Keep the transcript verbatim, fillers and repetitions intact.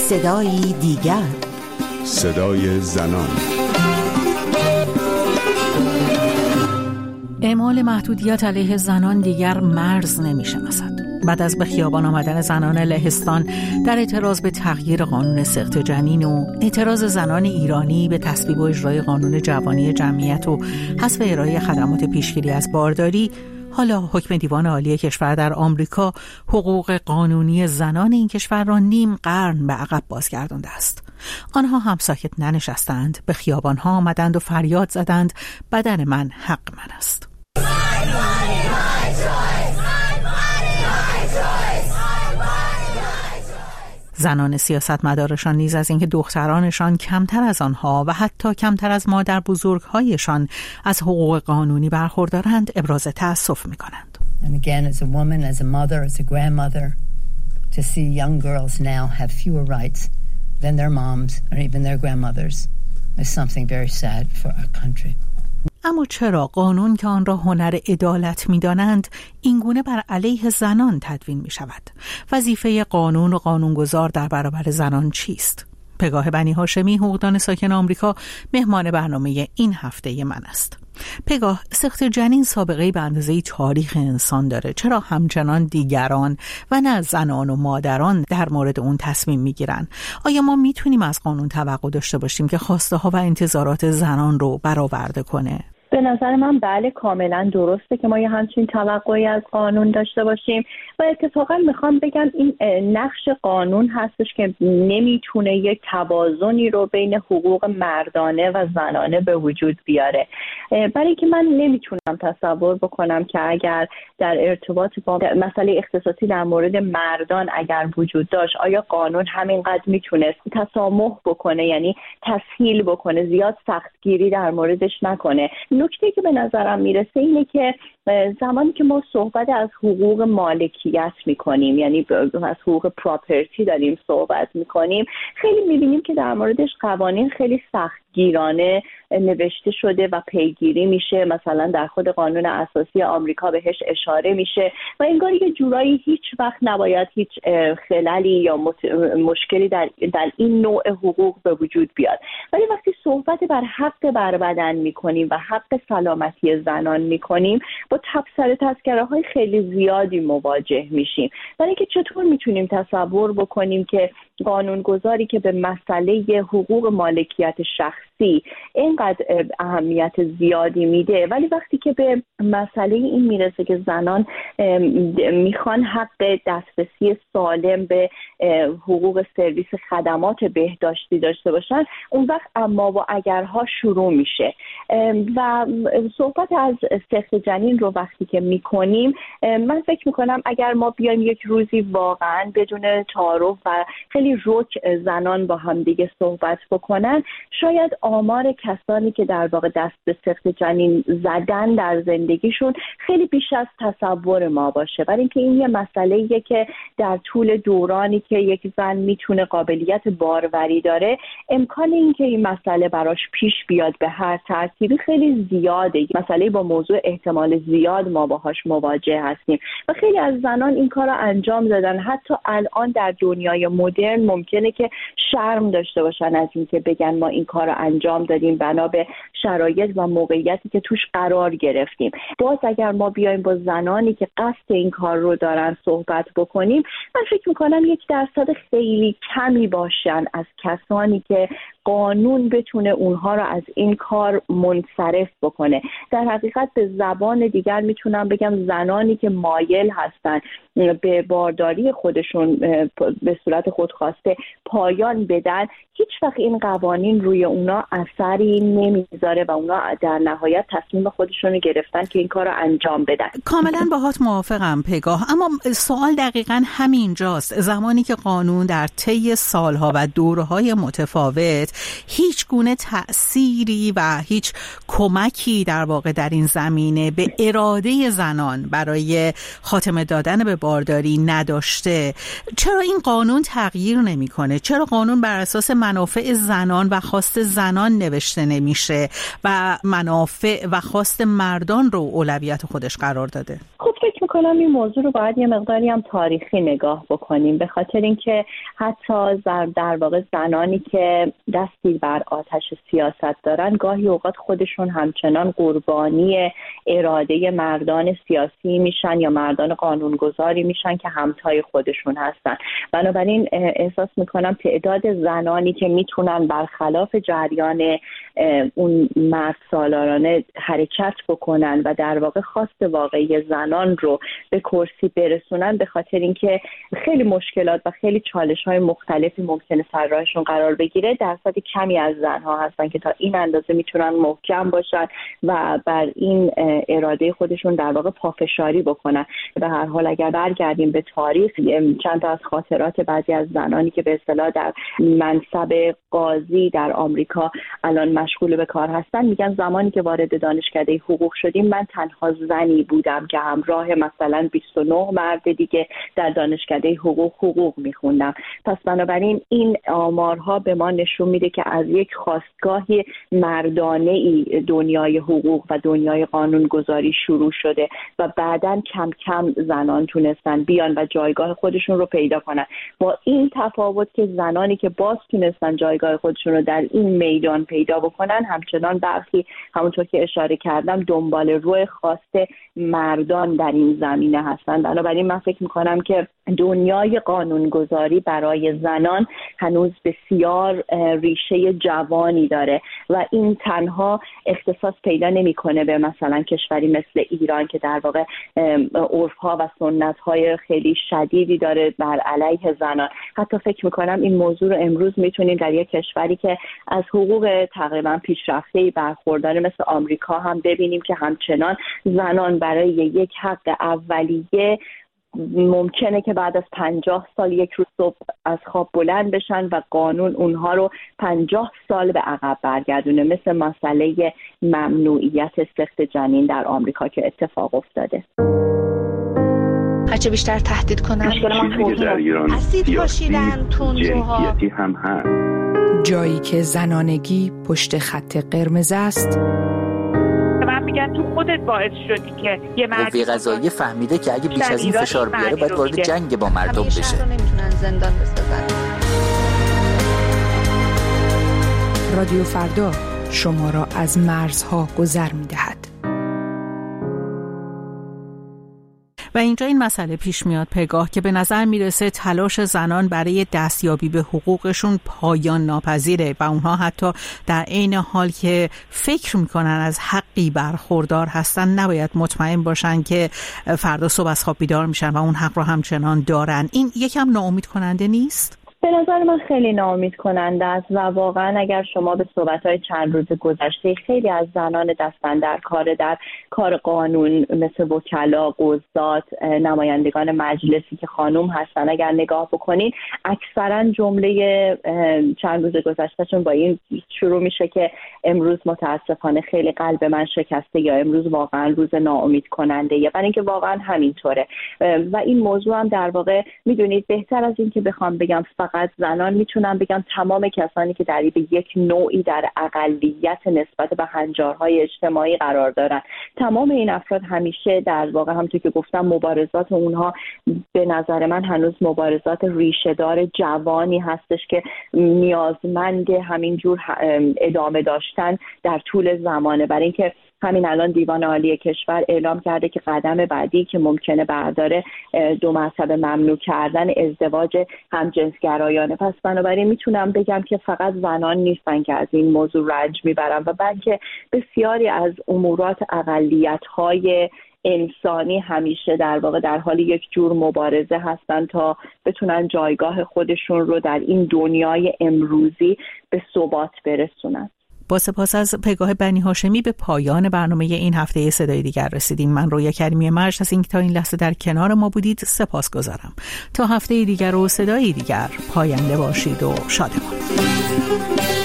صدای دیگر، صدای زنان. اعمال محدودیت علیه زنان دیگر مرز نمی‌شناسد. بعد از به خیابان آمدن زنان لهستان در اعتراض به تغییر قانون سقط جنین و اعتراض زنان ایرانی به تصویب و اجرای قانون جوانی جمعیت و حذف ارائه خدمات پیشگیری از بارداری، حالا حکم دیوان عالی کشور در آمریکا حقوق قانونی زنان این کشور را نیم قرن به عقب بازگردانده است. آنها هم ساکت ننشستند، به خیابان‌ها آمدند و فریاد زدند بدن من حق من است. زنان سیاستمدارشان نیز از اینکه دخترانشان کمتر از آنها و حتی کمتر از مادر بزرگهایشان از حقوق قانونی برخوردارند ابراز تأسف می‌کنند. And again, as a woman, as a mother, as a grandmother, to see young girls now have fewer rights than their moms or even their grandmothers is something very sad for our country. اما چرا قانون که آن را هنر عدالت می‌دانند اینگونه بر علیه زنان تدوین می‌شود؟ وظیفه قانون و قانونگذار در برابر زنان چیست؟ پگاه بنی هاشمی، حقوقدان ساکن آمریکا، مهمان برنامه این هفته من است. پگاه، سقط جنین سابقه‌ای به اندازه تاریخ انسان داره. چرا همچنان دیگران و نه زنان و مادران در مورد اون تصمیم میگیرن؟ آیا ما میتونیم از قانون توقع داشته باشیم که خواسته ها و انتظارات زنان رو برآورده کنه؟ به نظر من بله، کاملا درسته که ما یه همچین توقعی از قانون داشته باشیم و اتفاقا میخوام بگم این نقش قانون هستش که نمیتونه یک توازنی رو بین حقوق مردانه و زنانه به وجود بیاره. برای اینکه من نمیتونم تصور بکنم که اگر در ارتباط با مسئله اختصاصی در مورد مردان اگر وجود داشت، آیا قانون همینقدر میتونست تسامح بکنه، یعنی تسهیل بکنه، زیاد سختگیری در موردش نکنه. نکته که به نظرم میرسه اینه که زمانی که ما صحبت از حقوق مالکیت میکنیم، یعنی از حقوق پراپرتی داریم صحبت میکنیم، خیلی میبینیم که در موردش قوانین خیلی سختگیرانه نوشته شده و پیگیری میشه. مثلا در خود قانون اساسی آمریکا بهش اشاره میشه و انگار یه جورایی هیچ وقت نباید هیچ خللی یا مشکلی در, در این نوع حقوق به وجود بیاد. ولی وقتی صحبت بر حق بر بدن میکنیم و حق سلامتی زنان میکنیم، با تبصره تذکره های خیلی زیادی مواجه میشیم. برای اینکه چطور میتونیم تصور بکنیم که قانونگذاری که به مسئله حقوق مالکیت شخصی اینقدر اهمیت زیادی میده، ولی وقتی که به مسئله این میرسه که زنان میخوان حق دسترسی سالم به حقوق سرویس خدمات بهداشتی داشته باشن، اون وقت اما و اگرها شروع میشه و صحبت از سقط جنین رو وقتی که میکنیم، من فکر میکنم اگر ما بیایم یک روزی واقعا بدون تعارف و خیلی رک زنان با هم دیگه صحبت بکنن، شاید آمار کسانی که در واقع دست به سقط جنین زدن در زندگیشون خیلی بیش از تصور ما باشه. برای اینکه این یه مسئله‌ایه که در طول دورانی که یک زن میتونه قابلیت باروری داره، امکان این که این مسئله براش پیش بیاد به هر ترتیبی خیلی زیاده. مسئله با موضوع احتمال زیاد ما باهاش مواجه هستیم و خیلی از زنان این کار رو انجام دادن. حتی الان در دنیای مدرن ممکنه که شرم داشته باشن از اینکه بگن ما این کار رو انجام دادیم بنا به شرایط و موقعیتی که توش قرار گرفتیم. باز اگر ما بیایم با زنانی که قصد این کار رو دارن صحبت بکنیم، من فکر میکنم یک درصد خیلی کمی باشن از کسانی که قانون بتونه اونها رو از این کار منصرف بکنه. در حقیقت به زبان دیگر میتونم بگم زنانی که مایل هستن به بارداری خودشون به صورت خودخواسته پایان بدن، هیچ وقت این قوانین روی اونا اثری نمیذاره و اونا در نهایت تصمیم خودشون رو گرفتن که این کار رو انجام بدن. کاملا باهات موافقم پگاه، اما سوال دقیقاً همینجاست. زمانی که قانون در طی سالها و دوره‌های متفاوت هیچ گونه تأثیری و هیچ کمک کمکی در واقع در این زمینه به اراده زنان برای خاتمه دادن به بارداری نداشته، چرا این قانون تغییر نمیکنه؟ چرا قانون بر اساس منافع زنان و خواست زنان نوشته نمیشه و منافع و خواست مردان رو اولویت خودش قرار داده؟ خب فکر میکنم این موضوع رو باید یه مقداری هم تاریخی نگاه بکنیم، به خاطر اینکه حتی در واقع زنانی که دستی بر آتش سیاست دارن گاهی اوقات خودشون همچنان قربانی اراده مردان سیاسی میشن یا مردان قانونگذاری میشن که همتای خودشون هستن. بنابراین احساس میکنم تعداد زنانی که میتونن برخلاف جریان اون مرد سالارانه حرکت بکنن و در واقع خواست واقعی زنان رو به کرسی برسونن، به خاطر اینکه خیلی مشکلات و خیلی چالش‌های مختلفی ممکنه سر راهشون قرار بگیره، درصد کمی از زنها هستن که تا این اندازه میتونن محکم باشن و بر این اراده خودشون در واقع پافشاری بکنن. به هر حال اگر برگردیم به تاریخ، چند تا از خاطرات بعضی از زنانی که به اصطلاح در منصب قاضی در آمریکا الان مشغول به کار هستن میگن زمانی که وارد دانشکده حقوق شدیم من تنها زنی بودم که همراه مثلا بیست و نه مرد دیگه در دانشکده حقوق حقوق میخوندم. پس بنابراین این آمارها به ما نشون میده که از یک خواستگاهی مردانه ای دنیای حقوق و دنیای قانونگذاری شروع شده و بعداً کم کم زنان تونستن بیان و جایگاه خودشون رو پیدا کنن. با این تفاوت که زنانی که باز تونستن جایگاه خودشون رو در این میدان پیدا بکنن، همچنان برخی همونطور که اشاره کردم دنبال روی خواست مردان در این زمینه هستن. بنابراین من فکر میکنم که دنیای قانونگذاری برای زنان هنوز بسیار ریشه جوانی داره و این تنها اختصاص پیدا نمیکنه به مثلا کشوری مثل ایران که در واقع عرف‌ها و سنت‌های خیلی شدیدی داره بر علیه زنان. حتی فکر میکنم این موضوع رو امروز میتونیم در یک کشوری که از حقوق تقریبا پیشرفته‌ای برخورداره مثل آمریکا هم ببینیم که همچنان زنان برای یک حق اولیه ممکنه که بعد از پنجاه سال یک روز صبح از خواب بلند بشن و قانون اونها رو پنجاه سال به عقب برگردونه، مثل مسئله ممنوعیت سقط جنین در آمریکا که اتفاق افتاده. هرچه بیشتر تهدید کنن چیزی که در ایران سیاسی جنسیتی هم هست. جایی که زنانگی پشت خط قرمز است، میگن تو خودت باعث شدی که یه مردی قوه قضاییه فهمیده که اگه بیش از این فشار بیاره باید وارد جنگ با مردم بشه. همیشه رو نمیتونن زندان بسازن. رادیو فردا شما را از مرزها گذر می‌دهد. و اینجا این مسئله پیش میاد پگاه که به نظر میرسه تلاش زنان برای دستیابی به حقوقشون پایان ناپذیره و اونها حتی در عین حال که فکر میکنن از حقی برخوردار هستن نباید مطمئن باشن که فردا صبح از خواب بیدار میشن و اون حق رو همچنان دارن. این یکم ناامید کننده نیست؟ به نظر من خیلی ناامید کننده است و واقعا اگر شما به صحبت‌های چند روز گذشته خیلی از زنان دستن در کار در کار قانون مثل وکلا، قضات، نمایندگان مجلسی که خانم هستن اگر نگاه بکنین، اکثرا جمله چند روز گذشتهشون با این شروع میشه که امروز متاسفانه خیلی قلب من شکسته یا امروز واقعا روز ناامید کننده یه، برای اینکه واقعا همینطوره و این موضوع هم در واقع میدونید بهتر از این که بخوام بگم فقط زنان، میتونم بگم تمام کسانی که در یک نوعی در اقلیت نسبت به هنجارهای اجتماعی قرار دارن، تمام این افراد همیشه در واقع همونطور که گفتم مبارزات اونها به نظر من هنوز مبارزات ریشه‌دار جوانی هستش که نیازمند همینجور ادامه داشتن در طول زمانه. برای اینکه همین الان دیوان عالی کشور اعلام کرده که قدم بعدی که ممکنه برداره دو مرتبه ممنوع کردن ازدواج همجنسگرایانه. پس بنابراین میتونم بگم که فقط زنان نیستن که از این موضوع رنج میبرن و بلکه بسیاری از امورات اقلیت‌های انسانی همیشه در واقع در حال یک جور مبارزه هستن تا بتونن جایگاه خودشون رو در این دنیای امروزی به ثبات برسونن. با سپاس از پگاه بنی هاشمی به پایان برنامه این هفته صدای دیگر رسیدیم. من رویا کریمی مرج از اینکه تا این لحظه در کنار ما بودید سپاس گذارم. تا هفته دیگر و صدای دیگر پاینده باشید و شادمان.